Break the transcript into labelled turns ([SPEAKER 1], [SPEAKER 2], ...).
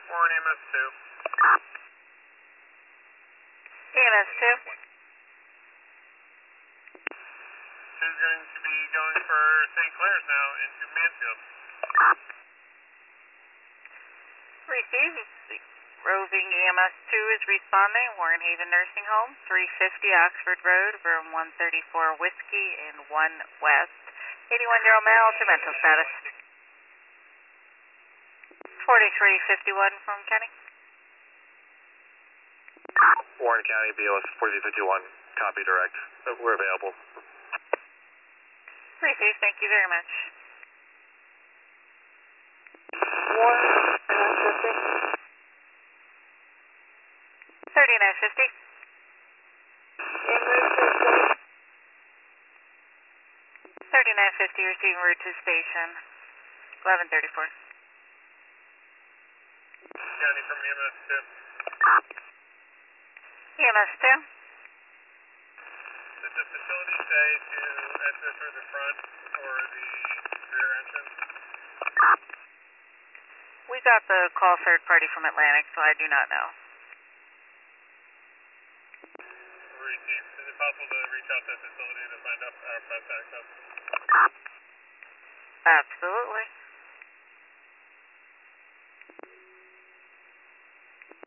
[SPEAKER 1] Warren EMS 2.
[SPEAKER 2] EMS 2.
[SPEAKER 1] 2's going to be going for St. Clair's now into Mansfield.
[SPEAKER 2] Received. Roving EMS 2 is responding. Warren Haven Nursing Home, 350 Oxford Road, room 134 Whiskey in 1 West. 81-year-old male to mental status. 4351 from County.
[SPEAKER 3] Warren County, BLS 4351, copy direct. We're available.
[SPEAKER 2] Received. Thank you very much.
[SPEAKER 4] Warren, 50.
[SPEAKER 2] 3950.
[SPEAKER 4] Emergency.
[SPEAKER 2] 3950, receiving route to station 1134.
[SPEAKER 1] County from EMS 2.
[SPEAKER 2] EMS 2.
[SPEAKER 1] Did the facility say to enter through the front or the rear entrance?
[SPEAKER 2] We got the call third party from Atlantic, so I do not know.
[SPEAKER 1] Received. Is it possible to reach out to the facility to find out our best access?
[SPEAKER 2] Absolutely.